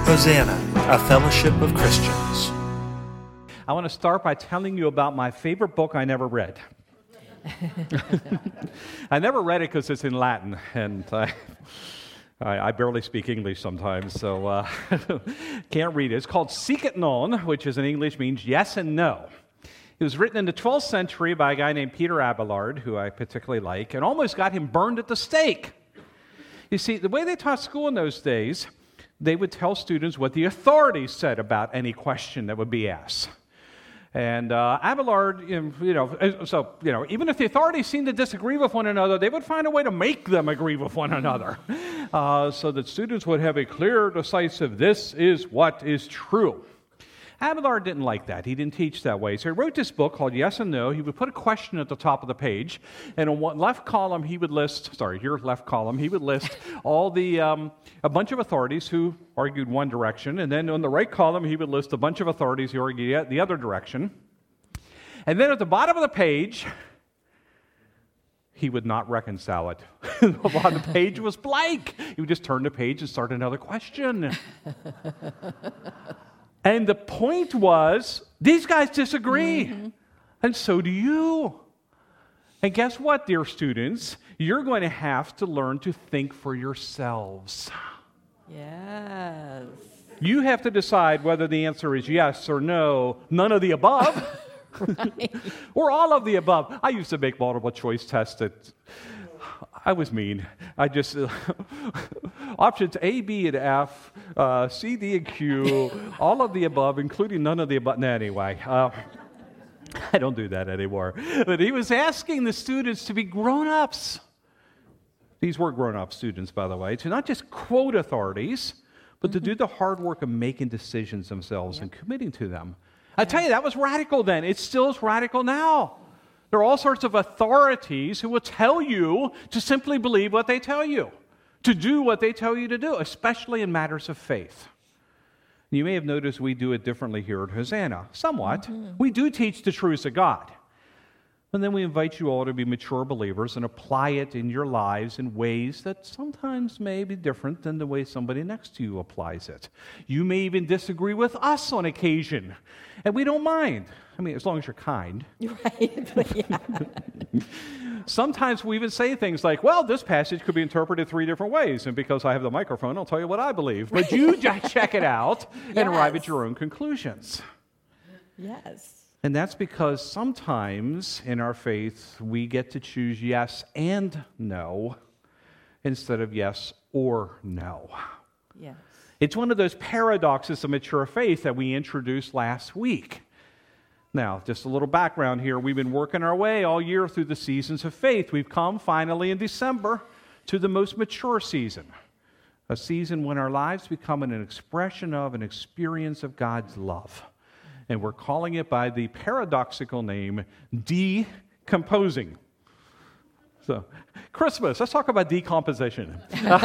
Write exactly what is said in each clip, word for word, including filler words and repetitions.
Hosanna, a fellowship of Christians. I want to start by telling you about my favorite book I never read. I never read it because it's in Latin, and I, I, I barely speak English sometimes, so uh, can't read it. It's called Sic et Non, which is in English means yes and no. It was written in the twelfth century by a guy named Peter Abelard, who I particularly like, and almost got him burned at the stake. You see, the way they taught school in those days, they would tell students what the authorities said about any question that would be asked. And uh, Abelard, you know, so, you know, even if the authorities seemed to disagree with one another, they would find a way to make them agree with one another, uh, so that students would have a clear, decisive, this is what is true. Abelard didn't like that. He didn't teach that way. So he wrote this book called Yes and No. He would put a question at the top of the page, and on one left column he would list, sorry, your left column, he would list all the, um, a bunch of authorities who argued one direction, and then on the right column he would list a bunch of authorities who argued the other direction. And then at the bottom of the page, he would not reconcile it. The bottom of the page was blank. He would just turn the page and start another question. And the point was, these guys disagree, mm-hmm. and so do you. And guess what, dear students? You're going to have to learn to think for yourselves. Yes. You have to decide whether the answer is yes or no, none of the above, Right. or all of the above. I used to make multiple choice tests at I was mean. I just, uh, options A, B, and F, uh, C, D, and Q, all of the above, including none of the above. No, anyway, uh, I don't do that anymore. But he was asking the students to be grown-ups. These were grown-up students, by the way, to not just quote authorities, but to do the hard work of making decisions themselves yep. and committing to them. I tell you, that was radical then. It still is radical now. There are all sorts of authorities who will tell you to simply believe what they tell you, to do what they tell you to do, especially in matters of faith. You may have noticed we do it differently here at Hosanna, somewhat. Mm-hmm. We do teach the truths of God. And then we invite you all to be mature believers and apply it in your lives in ways that sometimes may be different than the way somebody next to you applies it. You may even disagree with us on occasion, and we don't mind. I mean, as long as you're kind. Right, but yeah. Sometimes we even say things like, well, this passage could be interpreted three different ways, and because I have the microphone, I'll tell you what I believe. But you just check it out and yes. arrive at your own conclusions. Yes. And that's because sometimes in our faith, we get to choose yes and no instead of yes or no. Yes. It's one of those paradoxes of mature faith that we introduced last week. Now, just a little background here. We've been working our way all year through the seasons of faith. We've come finally in December to the most mature season, a season when our lives become an expression of, an experience of God's love. And we're calling it by the paradoxical name, decomposing. So, Christmas, let's talk about decomposition.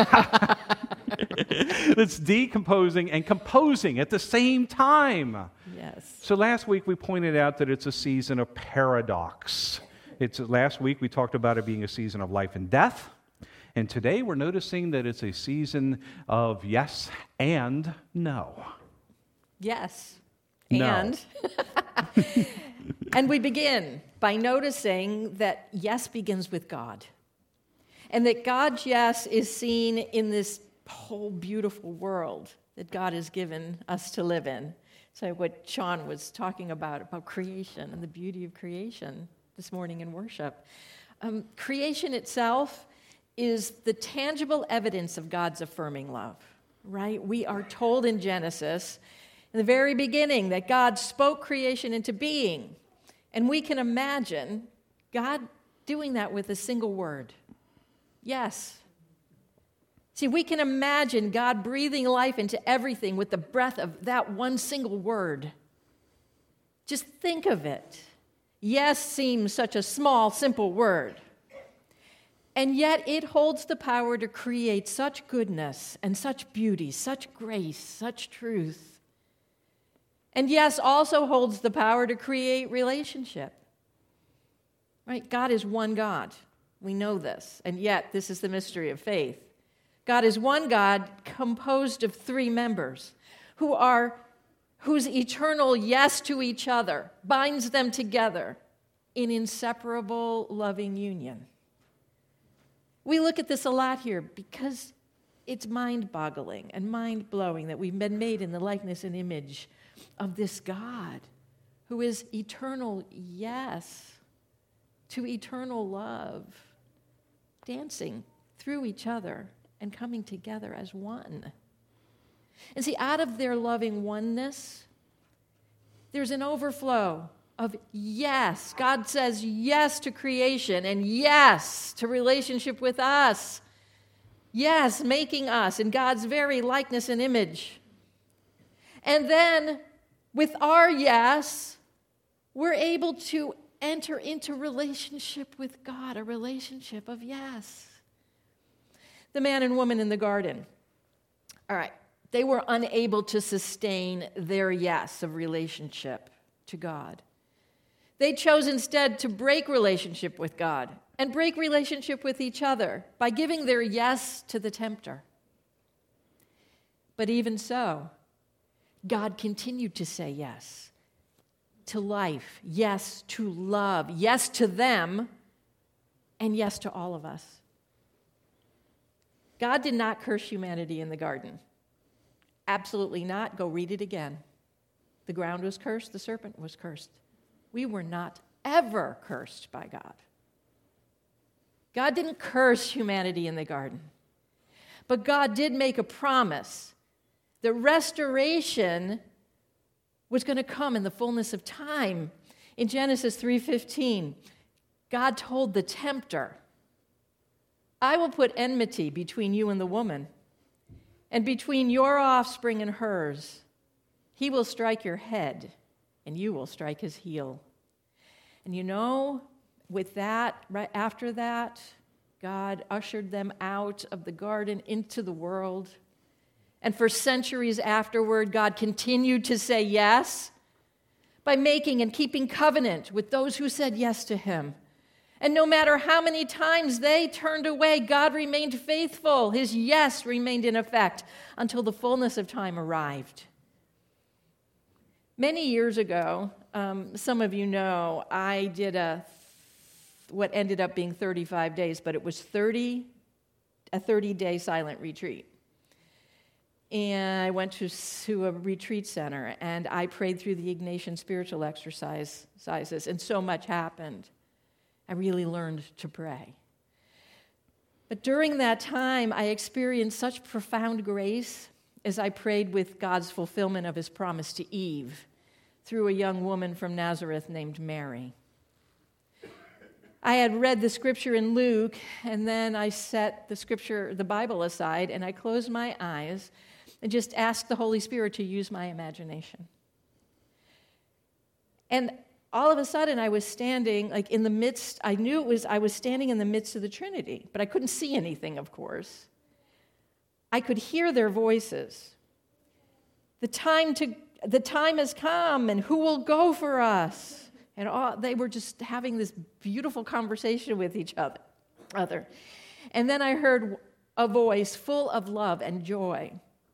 It's decomposing and composing at the same time. Yes. So last week we pointed out that it's a season of paradox. It's last week we talked about it being a season of life and death. And today we're noticing that it's a season of yes and no. Yes. No. And and we begin by noticing that yes begins with God. And that God's yes is seen in this whole beautiful world that God has given us to live in. So what Sean was talking about, about creation and the beauty of creation this morning in worship. Um, creation itself is the tangible evidence of God's affirming love, right? We are told in Genesis, in the very beginning, that God spoke creation into being. And we can imagine God doing that with a single word. Yes. See, we can imagine God breathing life into everything with the breath of that one single word. Just think of it. Yes seems such a small, simple word. And yet it holds the power to create such goodness and such beauty, such grace, such truth. And yes also holds the power to create relationship. Right? God is one God. We know this. And yet this is the mystery of faith. God is one God composed of three members who are whose eternal yes to each other binds them together in inseparable loving union. We look at this a lot here because it's mind-boggling and mind-blowing that we've been made in the likeness and image of this God who is eternal yes to eternal love, dancing through each other and coming together as one. And see, out of their loving oneness, there's an overflow of yes. God says yes to creation and yes to relationship with us. Yes, making us in God's very likeness and image. And then with our yes, we're able to enter into relationship with God, a relationship of yes. The man and woman in the garden. All right, they were unable to sustain their yes of relationship to God. They chose instead to break relationship with God and break relationship with each other by giving their yes to the tempter. But even so, God continued to say yes to life, yes to love, yes to them, and yes to all of us. God did not curse humanity in the garden. Absolutely not. Go read it again. The ground was cursed, the serpent was cursed. We were not ever cursed by God. God didn't curse humanity in the garden. But God did make a promise that restoration was going to come in the fullness of time. In Genesis three fifteen, God told the tempter, I will put enmity between you and the woman, and between your offspring and hers. He will strike your head, and you will strike his heel. And you know, with that, right after that, God ushered them out of the garden into the world. And for centuries afterward, God continued to say yes by making and keeping covenant with those who said yes to him. And no matter how many times they turned away, God remained faithful. His yes remained in effect until the fullness of time arrived. Many years ago, um, some of you know, I did a what ended up being thirty-five days, but it was thirty a thirty-day silent retreat. And I went to, to a retreat center, and I prayed through the Ignatian spiritual exercises, and so much happened. I really learned to pray. But during that time, I experienced such profound grace as I prayed with God's fulfillment of his promise to Eve through a young woman from Nazareth named Mary. I had read the scripture in Luke, and then I set the scripture, the Bible aside, and I closed my eyes and just asked the Holy Spirit to use my imagination. And all of a sudden, I was standing, like in the midst, I knew it was, I was standing in the midst of the Trinity, but I couldn't see anything, of course. I could hear their voices. The time to, the time has come, and who will go for us? And all, they were just having this beautiful conversation with each other. other. And then I heard a voice full of love and joy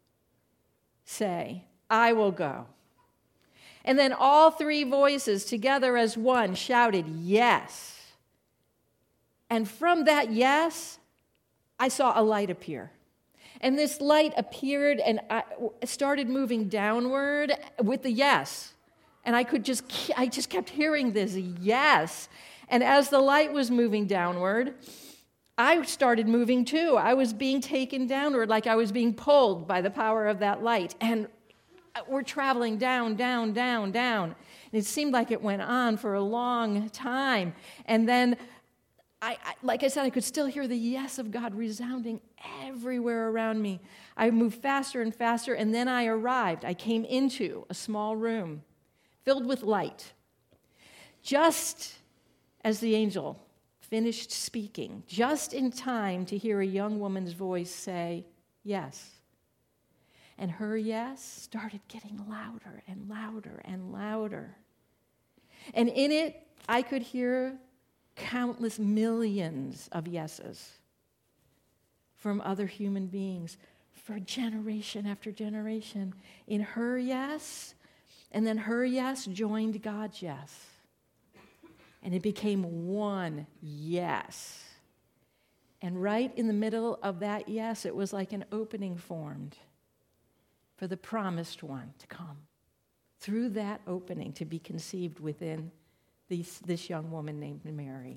say, I will go. And then all three voices together as one shouted, yes. And from that yes, I saw a light appear. And this light appeared and I started moving downward with the yes. And I could just, I just kept hearing this yes. And as the light was moving downward, I started moving too. I was being taken downward like I was being pulled by the power of that light. And we're traveling down, down, down, down. And it seemed like it went on for a long time. And then, I, I, like I said, I could still hear the yes of God resounding everywhere around me. I moved faster and faster, and then I arrived. I came into a small room filled with light. Just as the angel finished speaking, just in time to hear a young woman's voice say, yes. And her yes started getting louder and louder and louder. And in it, I could hear countless millions of yeses from other human beings for generation after generation. In her yes, and then her yes joined God's yes. And it became one yes. And right in the middle of that yes, it was like an opening formed for the promised one to come. Through that opening to be conceived within these, this young woman named Mary.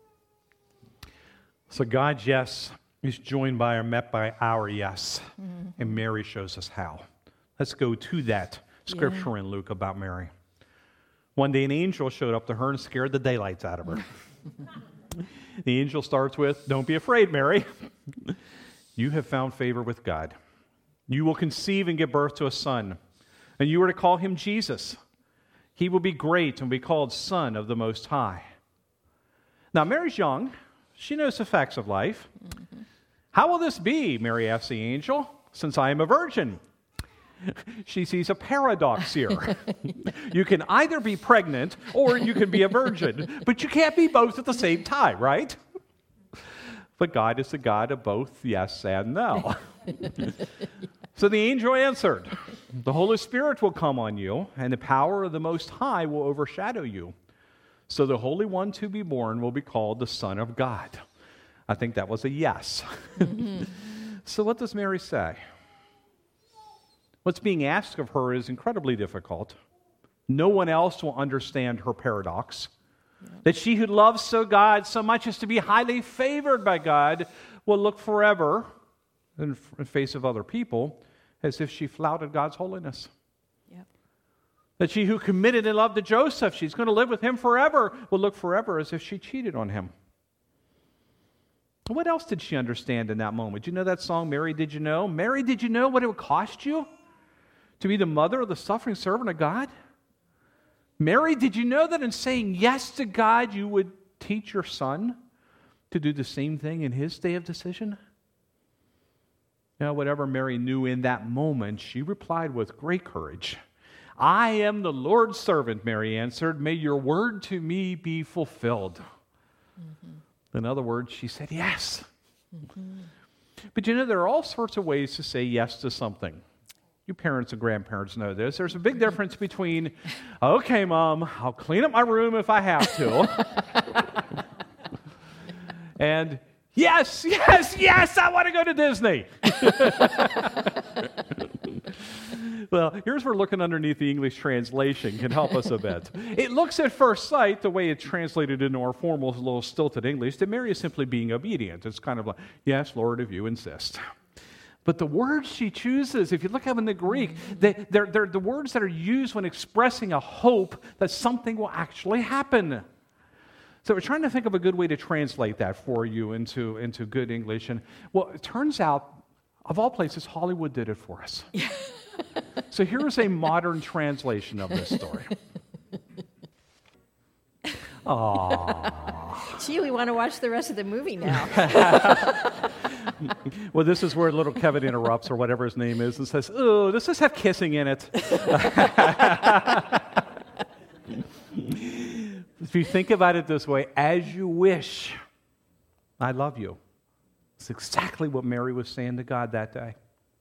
So God's yes is joined by or met by our yes. Mm-hmm. And Mary shows us how. Let's go to that scripture yeah. in Luke about Mary. One day an angel showed up to her and scared the daylights out of her. The angel starts with, "Don't be afraid, Mary. You have found favor with God. You will conceive and give birth to a son, and you are to call him Jesus. He will be great and be called Son of the Most High." Now, Mary's young. She knows the facts of life. Mm-hmm. "How will this be?" Mary asks the angel, "since I am a virgin?" She sees a paradox here. You can either be pregnant or you can be a virgin, but you can't be both at the same time, right? But God is the God of both yes and no. So the angel answered, "The Holy Spirit will come on you, and the power of the Most High will overshadow you. So the Holy One to be born will be called the Son of God." I think that was a yes. Mm-hmm. So what does Mary say? What's being asked of her is incredibly difficult. No one else will understand her paradox. Yeah. That she who loves so God so much as to be highly favored by God will look forever in the face of other people as if she flouted God's holiness. Yep. That she who committed in love to Joseph, she's going to live with him forever, will look forever as if she cheated on him. What else did she understand in that moment? You know that song, Mary, Did You Know? Mary, did you know what it would cost you to be the mother of the suffering servant of God? Mary, did you know that in saying yes to God, you would teach your son to do the same thing in his day of decision? Now, whatever Mary knew in that moment, she replied with great courage. "I am the Lord's servant," Mary answered. "May your word to me be fulfilled." Mm-hmm. In other words, she said yes. Mm-hmm. But you know, there are all sorts of ways to say yes to something. You parents and grandparents know this. There's a big difference between, "Okay, Mom, I'll clean up my room if I have to," and, "Yes, yes, yes, I want to go to Disney." Well, here's where looking underneath the English translation can help us a bit. It looks at first sight, the way it's translated into our formal, little stilted English, that Mary is simply being obedient. It's kind of like, "Yes, Lord, if you insist." But the words she chooses, if you look at them in the Greek, they, they're, they're the words that are used when expressing a hope that something will actually happen. So we're trying to think of a good way to translate that for you into, into good English. And, well, it turns out, of all places, Hollywood did it for us. So here's a modern translation of this story. Aww. Gee, we want to watch the rest of the movie now. Well, this is where little Kevin interrupts, or whatever his name is, and says, "Oh, does this have kissing in it?" If you think about it this way, "As you wish, I love you." It's exactly what Mary was saying to God that day.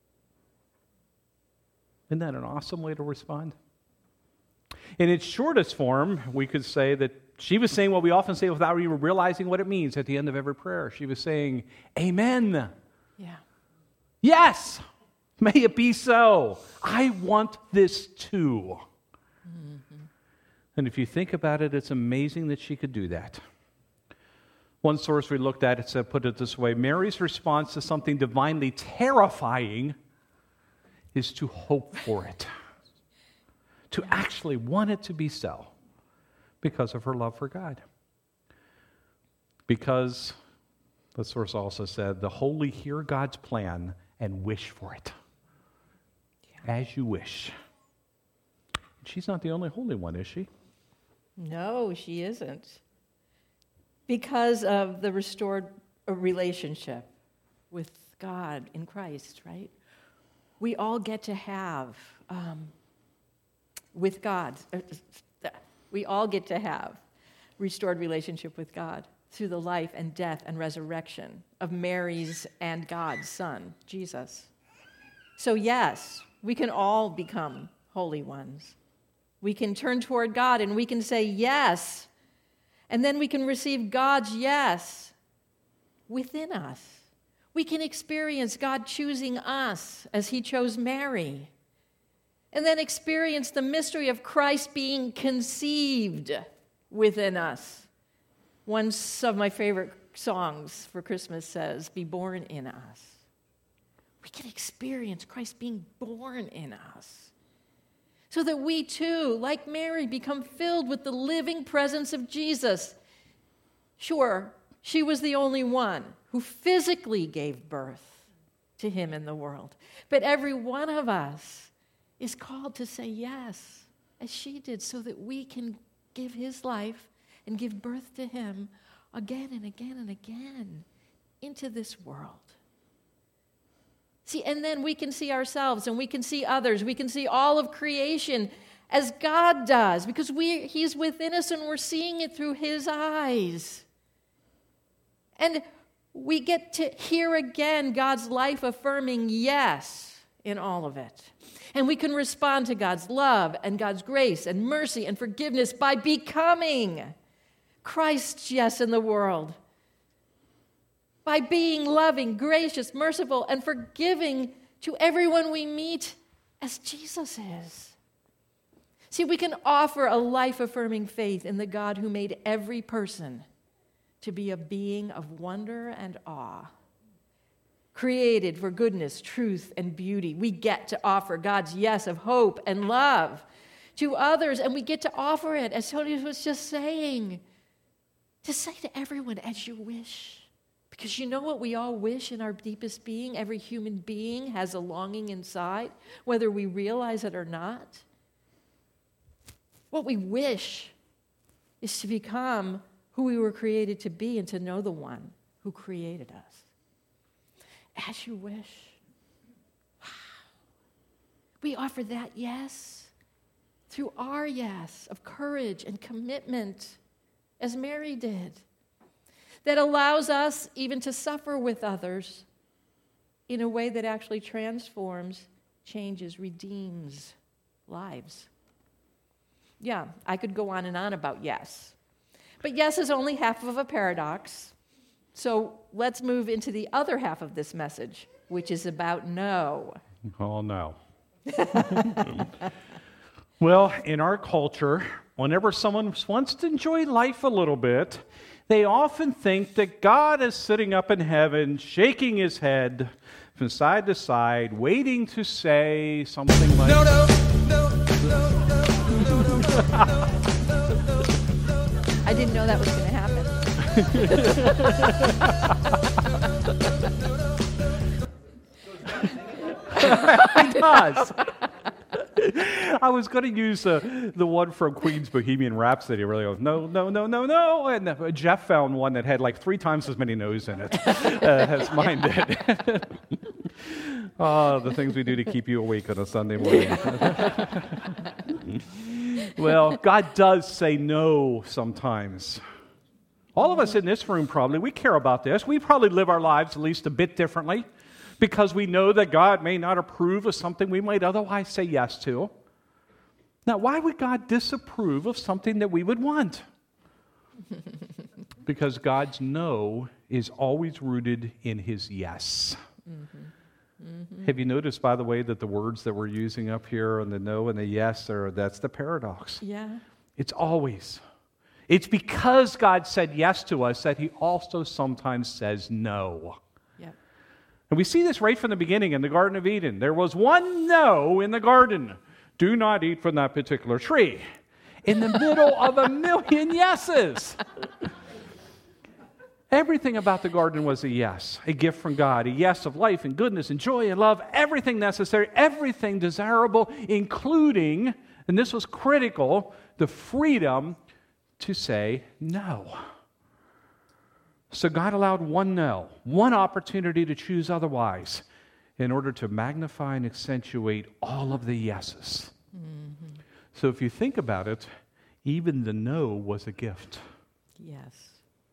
Isn't that an awesome way to respond? In its shortest form, we could say that she was saying what we often say without even realizing what it means at the end of every prayer. She was saying, "Amen." Yeah. "Yes, may it be so. I want this too." Mm-hmm. And if you think about it, it's amazing that she could do that. One source we looked at, it said, put it this way: Mary's response to something divinely terrifying is to hope for it, to actually want it to be so because of her love for God. Because, the source also said, the holy hear God's plan and wish for it. Yeah. As you wish. She's not the only holy one, is she? No, she isn't. Because of the restored relationship with God in Christ, right? We all get to have, um, with God, we all get to have restored relationship with God through the life and death and resurrection of Mary's and God's Son, Jesus. So yes, we can all become holy ones. We can turn toward God and we can say yes, and then we can receive God's yes within us. We can experience God choosing us as he chose Mary, and then experience the mystery of Christ being conceived within us. One of my favorite songs for Christmas says, "Be born in us." We can experience Christ being born in us, so that we too, like Mary, become filled with the living presence of Jesus. Sure, she was the only one who physically gave birth to him in the world. But every one of us is called to say yes, as she did, so that we can give his life and give birth to him again and again and again into this world. See, and then we can see ourselves and we can see others. We can see all of creation as God does, because we, he's within us and we're seeing it through his eyes. And we get to hear again God's life-affirming yes in all of it. And we can respond to God's love and God's grace and mercy and forgiveness by becoming Christ's yes in the world. By being loving, gracious, merciful, and forgiving to everyone we meet as Jesus is. See, we can offer a life-affirming faith in the God who made every person to be a being of wonder and awe, created for goodness, truth, and beauty. We get to offer God's yes of hope and love to others, and we get to offer it, as Tony was just saying, to say to everyone, as you wish. Because you know what we all wish in our deepest being? Every human being has a longing inside, whether we realize it or not. What we wish is to become who we were created to be and to know the one who created us. As you wish. Wow. We offer that yes through our yes of courage and commitment, as Mary did, that allows us even to suffer with others in a way that actually transforms, changes, redeems lives. Yeah, I could go on and on about yes. But yes is only half of a paradox. So let's move into the other half of this message, which is about no. Oh, no. Well, in our culture, whenever someone wants to enjoy life a little bit, they often think that God is sitting up in heaven, shaking his head from side to side, waiting to say something like, no, no, no, no, no, no, no, no. I didn't know that was going to happen. It does. I was going to use uh, the one from Queen's Bohemian Rhapsody. Really goes, no, no, no, no, no. And uh, Jeff found one that had like three times as many no's in it uh, as mine did. Oh, the things we do to keep you awake on a Sunday morning. Well, God does say no sometimes. All of us in this room probably, we care about this. We probably live our lives at least a bit differently, because we know that God may not approve of something we might otherwise say yes to. Now, why would God disapprove of something that we would want? Because God's no is always rooted in his yes. Mm-hmm. Mm-hmm. Have you noticed, by the way, that the words that we're using up here on the no and the yes, are, that's the paradox. Yeah. It's always. It's because God said yes to us that he also sometimes says no. And we see this right from the beginning in the Garden of Eden. There was one no in the garden. Do not eat from that particular tree. In the middle of a million yeses. Everything about the garden was a yes, a gift from God, a yes of life and goodness and joy and love, everything necessary, everything desirable, including, and this was critical, the freedom to say no. So God allowed one no, one opportunity to choose otherwise, in order to magnify and accentuate all of the yeses. Mm-hmm. So if you think about it, even the no was a gift. Yes.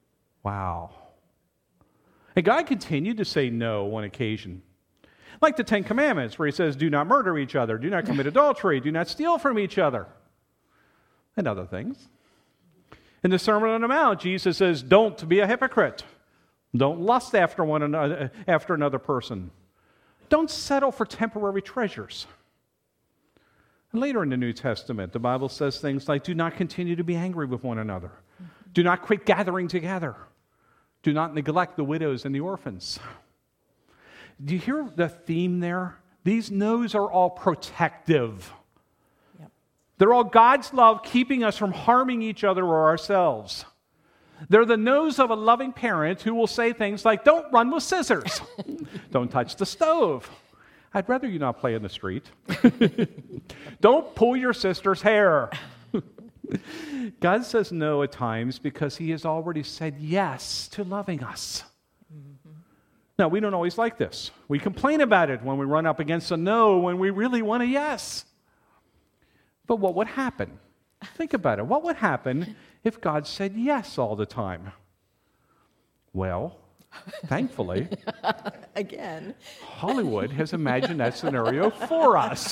Wow. And God continued to say no on occasion. Like the Ten Commandments, where he says, do not murder each other, do not commit adultery, do not steal from each other, and other things. In the Sermon on the Mount, Jesus says, don't be a hypocrite. Don't lust after one another, after another person. Don't settle for temporary treasures. And later in the New Testament, the Bible says things like, do not continue to be angry with one another. Do not quit gathering together. Do not neglect the widows and the orphans. Do you hear the theme there? These no's are all protective. Yep. They're all God's love keeping us from harming each other or ourselves. They're the no's of a loving parent who will say things like, don't run with scissors. Don't touch the stove. I'd rather you not play in the street. Don't pull your sister's hair. God says no at times because he has already said yes to loving us. Mm-hmm. Now, we don't always like this. We complain about it when we run up against a no when we really want a yes. But what would happen? Think about it. What would happen if God said yes all the time? Well, thankfully, again, Hollywood has imagined that scenario for us.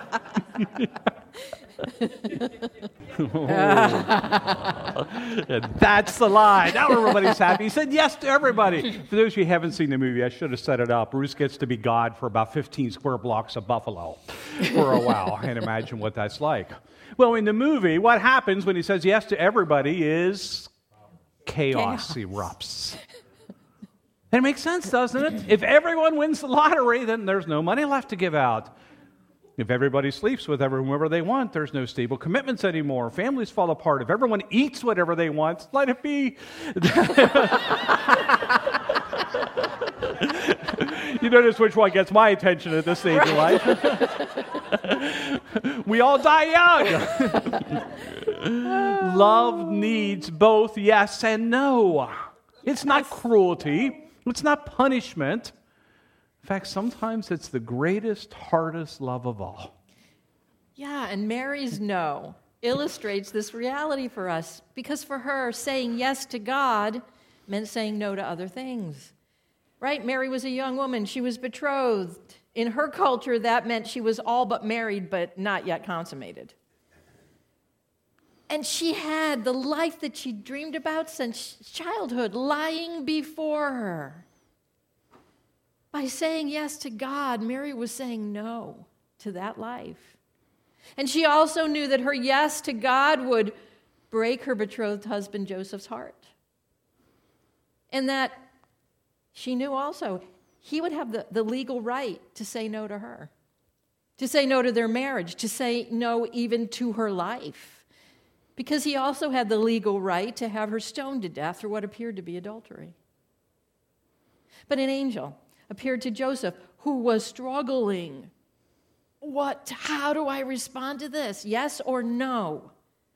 Oh. That's the lie. Now everybody's happy. He said yes to everybody. For those of you who haven't seen the movie, I should have set it up. Bruce gets to be God for about fifteen square blocks of Buffalo for a while. And imagine what that's like. Well, in the movie, what happens when he says yes to everybody is chaos, chaos. erupts. And it makes sense, doesn't it? If everyone wins the lottery, then there's no money left to give out. If everybody sleeps with whomever they want, there's no stable commitments anymore. Families fall apart. If everyone eats whatever they want, let it be. You notice which one gets my attention at this stage of life. We all die young. Love needs both yes and no. It's not cruelty. It's not punishment. In fact, sometimes it's the greatest, hardest love of all. Yeah, and Mary's no illustrates this reality for us, because for her, saying yes to God meant saying no to other things. Right? Mary was a young woman. She was betrothed. In her culture, that meant she was all but married, but not yet consummated. And she had the life that she dreamed about since childhood lying before her. By saying yes to God, Mary was saying no to that life. And she also knew that her yes to God would break her betrothed husband Joseph's heart. And that she knew also he would have the, the legal right to say no to her, to say no to their marriage, to say no even to her life, because he also had the legal right to have her stoned to death for what appeared to be adultery. But an angel appeared to Joseph, who was struggling. What? How do I respond to this? Yes or no?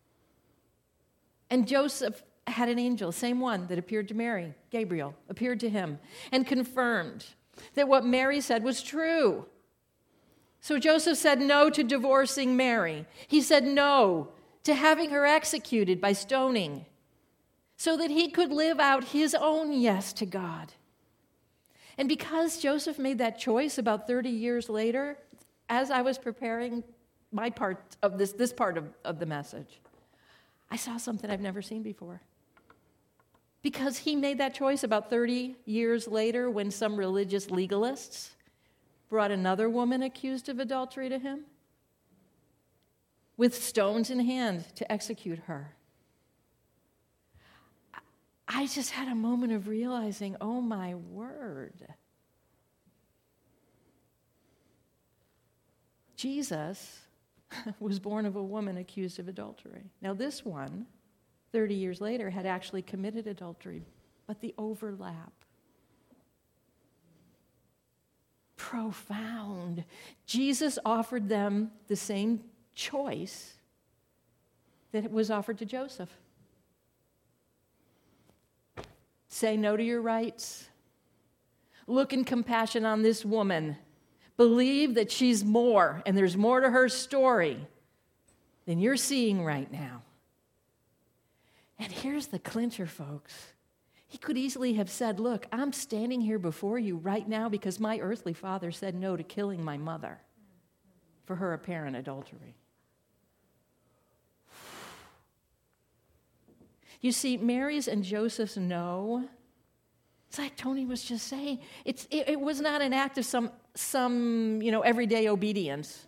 And Joseph had an angel, same one that appeared to Mary, Gabriel, appeared to him and confirmed that what Mary said was true. So Joseph said no to divorcing Mary. He said no to having her executed by stoning so that he could live out his own yes to God. And because Joseph made that choice about thirty years later, as I was preparing my part of this, this part of, of the message, I saw something I've never seen before. Because he made that choice about thirty years later when some religious legalists brought another woman accused of adultery to him with stones in hand to execute her. I just had a moment of realizing, oh my word. Jesus was born of a woman accused of adultery. Now this one, thirty years later, had actually committed adultery, but the overlap. Profound. Jesus offered them the same choice that was offered to Joseph. Say no to your rights. Look in compassion on this woman. Believe that she's more, and there's more to her story than you're seeing right now. And here's the clincher, folks. He could easily have said, look, I'm standing here before you right now because my earthly father said no to killing my mother for her apparent adultery. You see, Mary's and Joseph's no, it's like Tony was just saying, it's, it, it was not an act of some, some, you know, everyday obedience.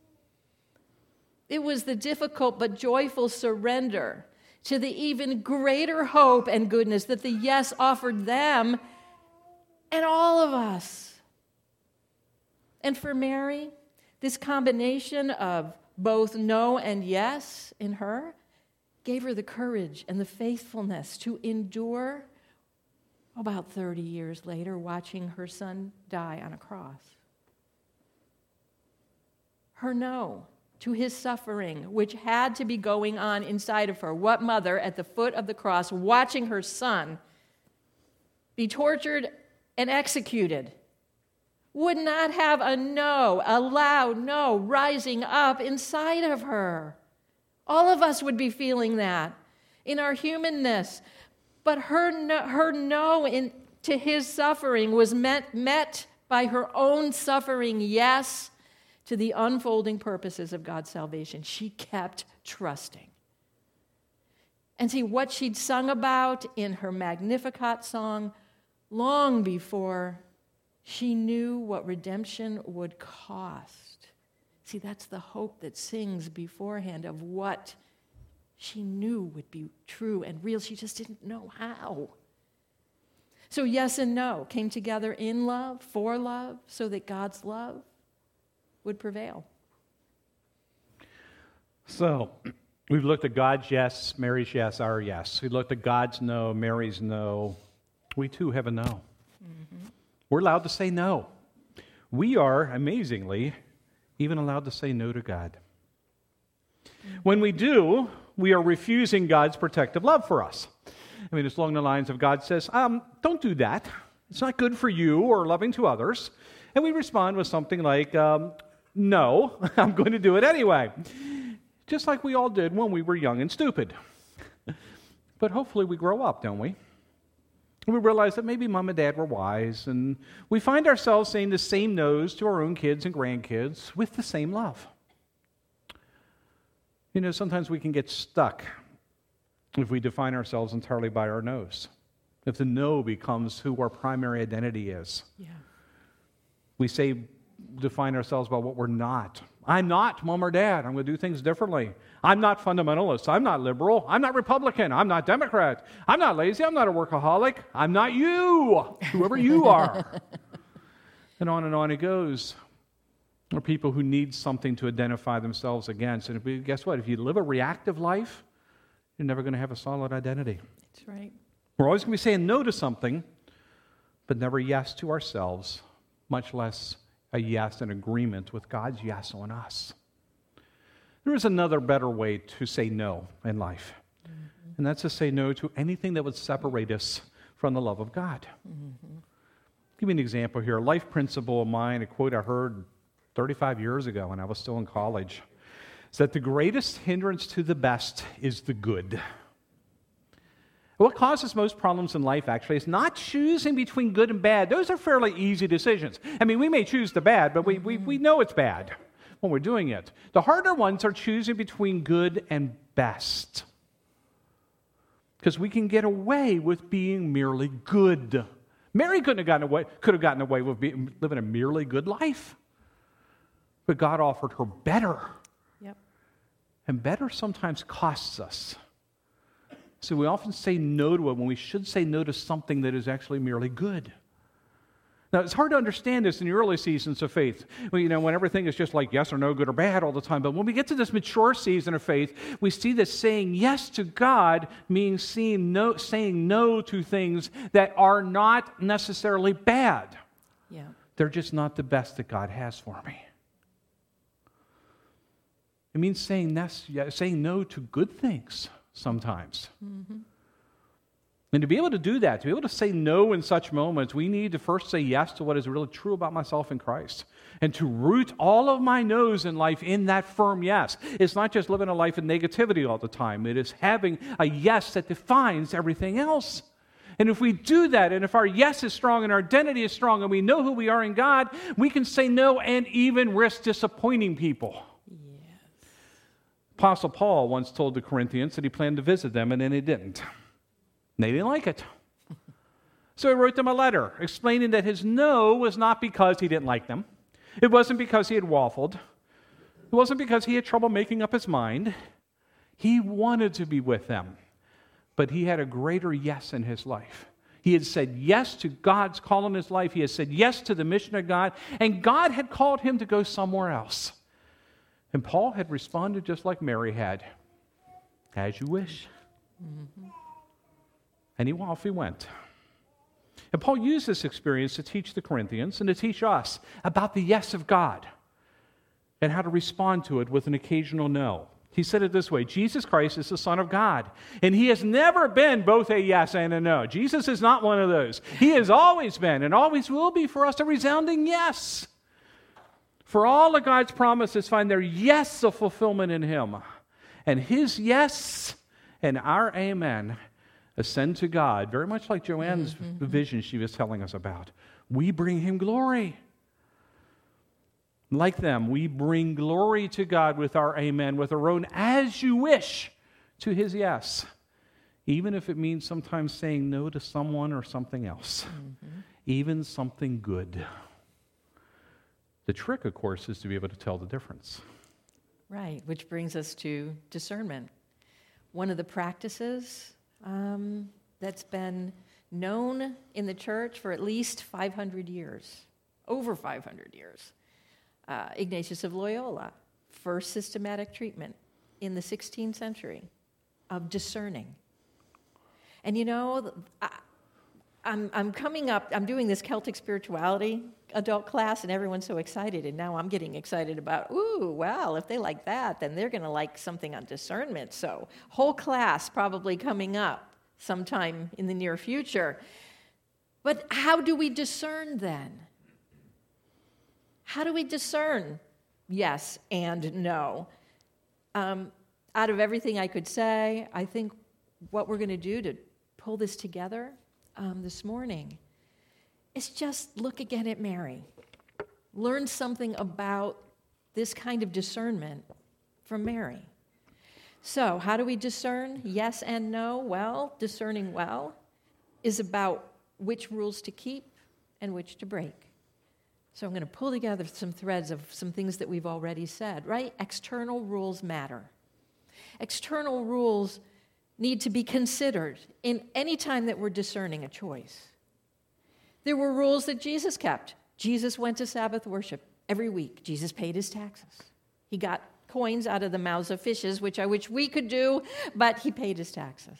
It was the difficult but joyful surrender to the even greater hope and goodness that the yes offered them and all of us. And for Mary, this combination of both no and yes in her gave her the courage and the faithfulness to endure about thirty years later watching her son die on a cross. Her no to his suffering, which had to be going on inside of her. What mother at the foot of the cross watching her son be tortured and executed would not have a no, a loud no rising up inside of her? All of us would be feeling that in our humanness. But her no, her no in, to his suffering was met, met by her own suffering yes to the unfolding purposes of God's salvation. She kept trusting. And see, what she'd sung about in her Magnificat song long before she knew what redemption would cost. See, that's the hope that sings beforehand of what she knew would be true and real. She just didn't know how. So yes and no came together in love, for love, so that God's love would prevail. So, we've looked at God's yes, Mary's yes, our yes. We looked at God's no, Mary's no. We too have a no. Mm-hmm. We're allowed to say no. We are, amazingly, even allowed to say no to God. Mm-hmm. When we do, we are refusing God's protective love for us. I mean, it's along the lines of God says, um, don't do that. It's not good for you or loving to others. And we respond with something like, um, no, I'm going to do it anyway. Just like we all did when we were young and stupid. But hopefully we grow up, don't we? We realize that maybe mom and dad were wise, and we find ourselves saying the same no's to our own kids and grandkids with the same love. You know, sometimes we can get stuck if we define ourselves entirely by our no's. If the no becomes who our primary identity is. Yeah. We say, define ourselves by what we're not. I'm not mom or dad. I'm going to do things differently. I'm not fundamentalist. I'm not liberal. I'm not Republican. I'm not Democrat. I'm not lazy. I'm not a workaholic. I'm not you, whoever you are. And on and on it goes. There are people who need something to identify themselves against. And if we, guess what? If you live a reactive life, you're never going to have a solid identity. That's right. We're always going to be saying no to something, but never yes to ourselves, much less a yes in agreement with God's yes on us. There is another better way to say no in life, mm-hmm. and that's to say no to anything that would separate us from the love of God. Mm-hmm. Give me an example here. A life principle of mine, a quote I heard thirty-five years ago when I was still in college, is that the greatest hindrance to the best is the good. What causes most problems in life, actually, is not choosing between good and bad. Those are fairly easy decisions. I mean, we may choose the bad, but we, we, we know it's bad when we're doing it. The harder ones are choosing between good and best. Because we can get away with being merely good. Mary couldn't have gotten away, could have gotten away with being, living a merely good life. But God offered her better. Yep. And better sometimes costs us. So we often say no to it when we should say no to something that is actually merely good. Now, it's hard to understand this in the early seasons of faith, well, you know, when everything is just like yes or no, good or bad all the time. But when we get to this mature season of faith, we see that saying yes to God means saying no, saying no to things that are not necessarily bad. Yeah. They're just not the best that God has for me. It means saying, yes, saying no to good things. Sometimes. Mm-hmm. And to be able to do that, to be able to say no in such moments, we need to first say yes to what is really true about myself in Christ. And to root all of my no's in life in that firm yes. It's not just living a life of negativity all the time. It is having a yes that defines everything else. And if we do that, and if our yes is strong and our identity is strong and we know who we are in God, we can say no and even risk disappointing people. Yes. Apostle Paul once told the Corinthians that he planned to visit them, and then he didn't. And they didn't like it. So he wrote them a letter explaining that his no was not because he didn't like them. It wasn't because he had waffled. It wasn't because he had trouble making up his mind. He wanted to be with them. But he had a greater yes in his life. He had said yes to God's call in his life. He had said yes to the mission of God. And God had called him to go somewhere else. And Paul had responded just like Mary had. As you wish. Mm-hmm. And he, off he went. And Paul used this experience to teach the Corinthians and to teach us about the yes of God and how to respond to it with an occasional no. He said it this way: Jesus Christ is the Son of God, and he has never been both a yes and a no. Jesus is not one of those. He has always been and always will be for us a resounding yes. For all of God's promises find their yes of fulfillment in him. And his yes and our amen ascend to God, very much like Joanne's mm-hmm. vision she was telling us about. We bring him glory. Like them, we bring glory to God with our amen, with our own as you wish to his yes, even if it means sometimes saying no to someone or something else, mm-hmm. even something good. The trick, of course, is to be able to tell the difference. Right, which brings us to discernment. One of the practices um, that's been known in the church for at least five hundred years, over five hundred years. Uh, Ignatius of Loyola, first systematic treatment in the sixteenth century of discerning. And you know, I, I'm, I'm coming up, I'm doing this Celtic spirituality adult class, and everyone's so excited, and now I'm getting excited about, ooh, well, if they like that, then they're going to like something on discernment. So whole class probably coming up sometime in the near future. But how do we discern then? How do we discern yes and no? Um, out of everything I could say, I think what we're going to do to pull this together um, this morning is just look again at Mary. Learn something about this kind of discernment from Mary. So, how do we discern yes and no? Well, discerning well is about which rules to keep and which to break. So I'm going to pull together some threads of some things that we've already said, right? External rules matter. External rules need to be considered in any time that we're discerning a choice. There were rules that Jesus kept. Jesus went to Sabbath worship every week. Jesus paid his taxes. He got coins out of the mouths of fishes, which I wish we could do, but he paid his taxes.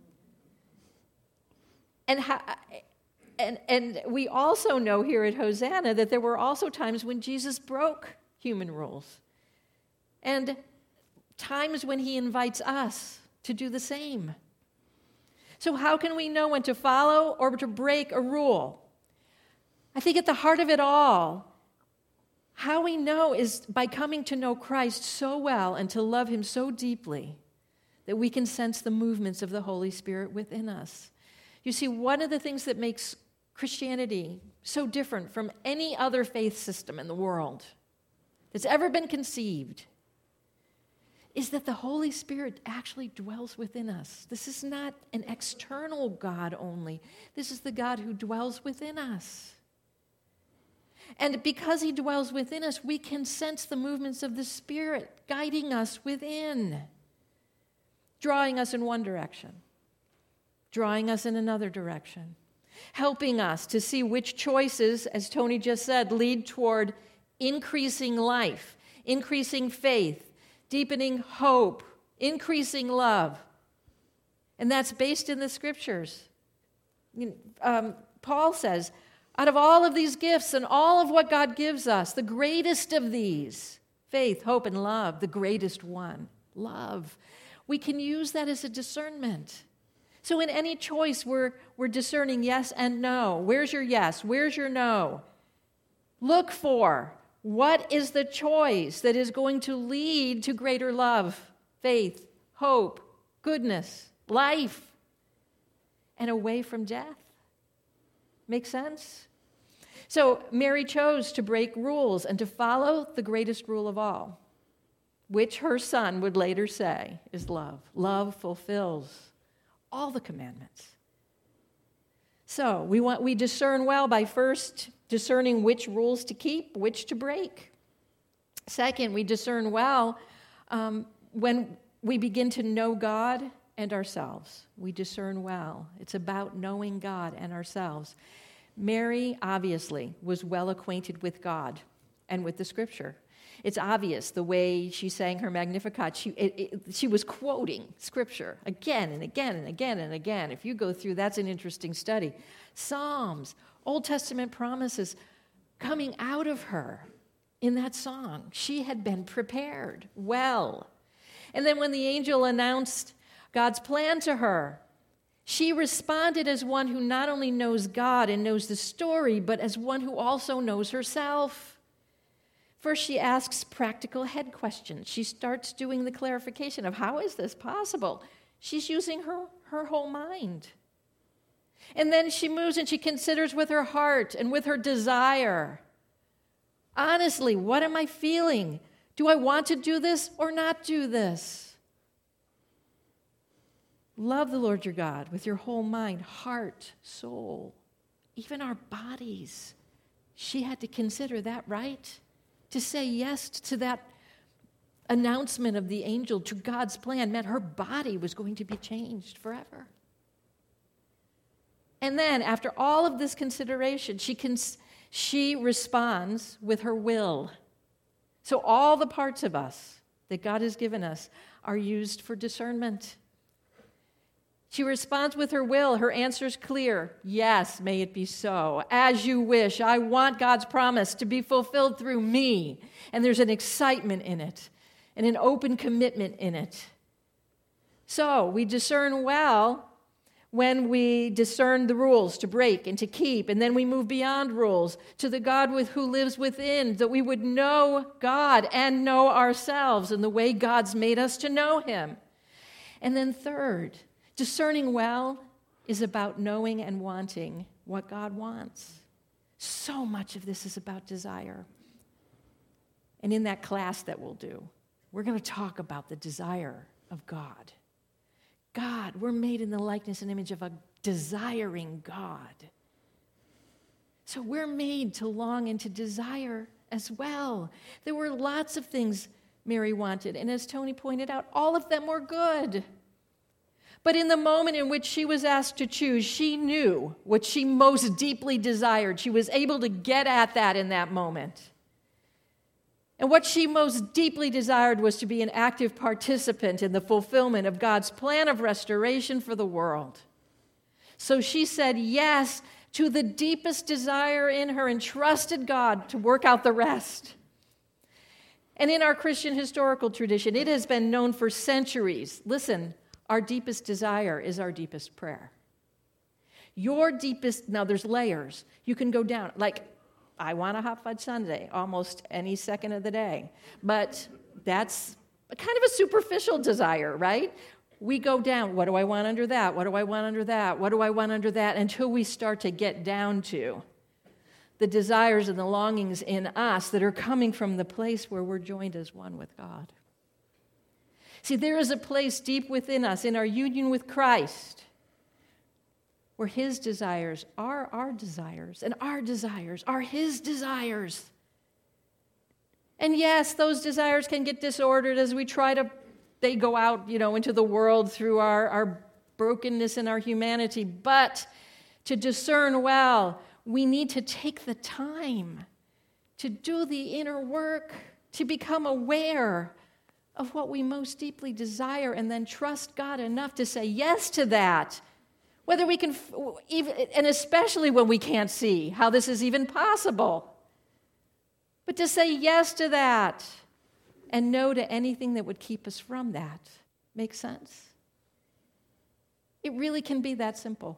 And how... And, and we also know here at Hosanna that there were also times when Jesus broke human rules. And times when he invites us to do the same. So how can we know when to follow or to break a rule? I think at the heart of it all, how we know is by coming to know Christ so well and to love him so deeply that we can sense the movements of the Holy Spirit within us. You see, one of the things that makes Christianity so different from any other faith system in the world that's ever been conceived is that the Holy Spirit actually dwells within us. This is not an external God only. This is the God who dwells within us. And because he dwells within us, we can sense the movements of the Spirit guiding us within, drawing us in one direction, drawing us in another direction, helping us to see which choices, as Tony just said, lead toward increasing life, increasing faith, deepening hope, increasing love. And that's based in the Scriptures. Um, Paul says, out of all of these gifts and all of what God gives us, the greatest of these, faith, hope, and love, the greatest one, love, we can use that as a discernment. So in any choice, we're, we're discerning yes and no. Where's your yes? Where's your no? Look for what is the choice that is going to lead to greater love, faith, hope, goodness, life. and away from death. Make sense? So Mary chose to break rules and to follow the greatest rule of all, which her son would later say is love. Love fulfills all the commandments. So we want we discern well by first discerning which rules to keep, which to break. Second, we discern well um, when we begin to know God and ourselves. We discern well. It's about knowing God and ourselves. Mary, obviously, was well acquainted with God and with the Scripture. It's obvious the way she sang her Magnificat. She, it, it, she was quoting Scripture again and again and again and again. If you go through, that's an interesting study. Psalms, Old Testament promises coming out of her in that song. She had been prepared well. And then when the angel announced God's plan to her, she responded as one who not only knows God and knows the story, but as one who also knows herself. First, she asks practical head questions. She starts doing the clarification of how is this possible? She's using her, her whole mind. And then she moves and she considers with her heart and with her desire. Honestly, what am I feeling? Do I want to do this or not do this? Love the Lord your God with your whole mind, heart, soul, even our bodies. She had to consider that, right? To say yes to that announcement of the angel, to God's plan, meant her body was going to be changed forever. And then, after all of this consideration, she, cons- she responds with her will. So all the parts of us that God has given us are used for discernment. She responds with her will. Her answer is clear. Yes, may it be so. As you wish. I want God's promise to be fulfilled through me. And there's an excitement in it and an open commitment in it. So we discern well when we discern the rules to break and to keep, and then we move beyond rules to the God with who lives within, that we would know God and know ourselves in the way God's made us to know him. And then third, discerning well is about knowing and wanting what God wants. So much of this is about desire. And in that class that we'll do, we're going to talk about the desire of God. God, we're made in the likeness and image of a desiring God. So we're made to long and to desire as well. There were lots of things Mary wanted, and as Tony pointed out, all of them were good. But in the moment in which she was asked to choose, she knew what she most deeply desired. She was able to get at that in that moment. And what she most deeply desired was to be an active participant in the fulfillment of God's plan of restoration for the world. So she said yes to the deepest desire in her and trusted God to work out the rest. And in our Christian historical tradition, it has been known for centuries. Listen, our deepest desire is our deepest prayer. Your deepest, now there's layers. You can go down, like, I want a hot fudge sundae almost any second of the day. But that's kind of a superficial desire, right? We go down, what do I want under that? What do I want under that? What do I want under that? Until we start to get down to the desires and the longings in us that are coming from the place where we're joined as one with God. See, there is a place deep within us, in our union with Christ, where his desires are our desires, and our desires are his desires. And yes, those desires can get disordered as we try to, they go out, you know, into the world through our, our brokenness and our humanity. But to discern well, we need to take the time to do the inner work, to become aware of what we most deeply desire, and then trust God enough to say yes to that. Whether we can, even, and especially when we can't see how this is even possible. But to say yes to that and no to anything that would keep us from that. Makes sense? It really can be that simple.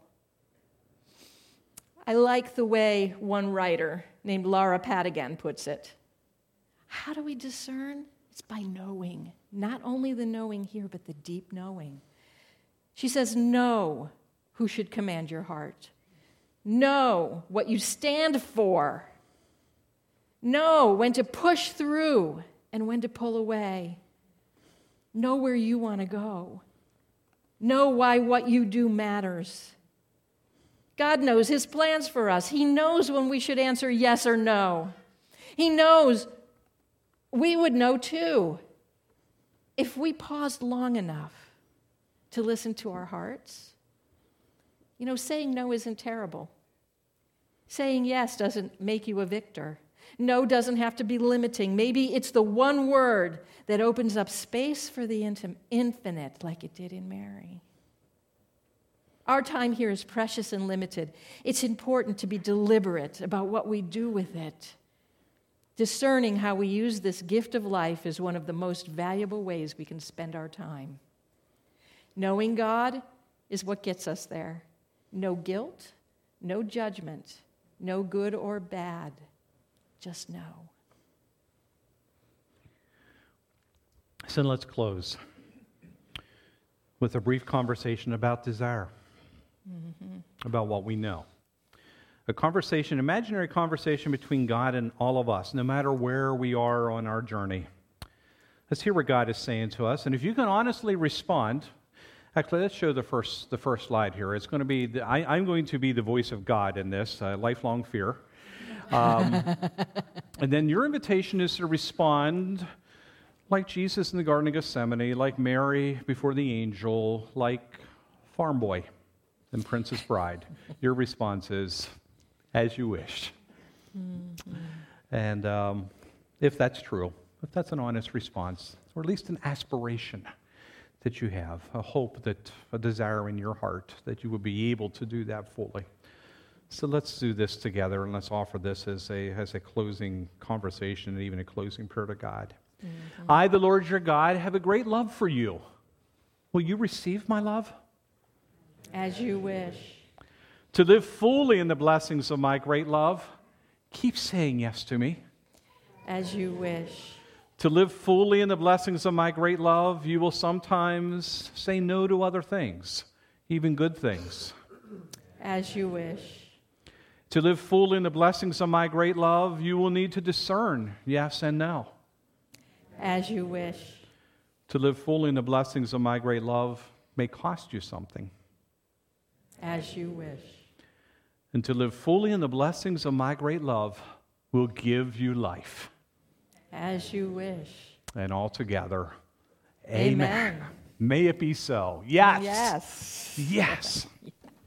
I like the way one writer named Laura Patagan puts it. How do we discern? It's by knowing. Not only the knowing here, but the deep knowing. She says, know who should command your heart. Know what you stand for. Know when to push through and when to pull away. Know where you want to go. Know why what you do matters. God knows His plans for us. He knows when we should answer yes or no. He knows we would know too if we paused long enough to listen to our hearts. You know, saying no isn't terrible. Saying yes doesn't make you a victor. No doesn't have to be limiting. Maybe it's the one word that opens up space for the infinite, like it did in Mary. Our time here is precious and limited. It's important to be deliberate about what we do with it. Discerning how we use this gift of life is one of the most valuable ways we can spend our time. Knowing God is what gets us there. No guilt, no judgment, no good or bad. Just know. So let's close with a brief conversation about desire, mm-hmm. about what we know. A conversation, imaginary conversation between God and all of us, no matter where we are on our journey. Let's hear what God is saying to us. And if you can honestly respond, actually, let's show the first the first slide here. It's going to be, the, I, I'm going to be the voice of God in this, uh, lifelong fear. Um, and then your invitation is to respond like Jesus in the Garden of Gethsemane, like Mary before the angel, like Farm Boy and Princess Bride. Your response is, as you wish. Mm-hmm. And um, if that's true, if that's an honest response, or at least an aspiration that you have, a hope, that a desire in your heart, that you will be able to do that fully. So let's do this together, and let's offer this as a as a closing conversation and even a closing prayer to God. Mm-hmm. I, the Lord your God, have a great love for you. Will you receive my love? As you wish. To live fully in the blessings of my great love, keep saying yes to me. As you wish. To live fully in the blessings of my great love, you will sometimes say no to other things, even good things. As you wish. To live fully in the blessings of my great love, you will need to discern yes and no. As you wish. To live fully in the blessings of my great love may cost you something. As you wish. And to live fully in the blessings of my great love will give you life. As you wish. And altogether, amen. Amen. May it be so. Yes. Yes. Yes.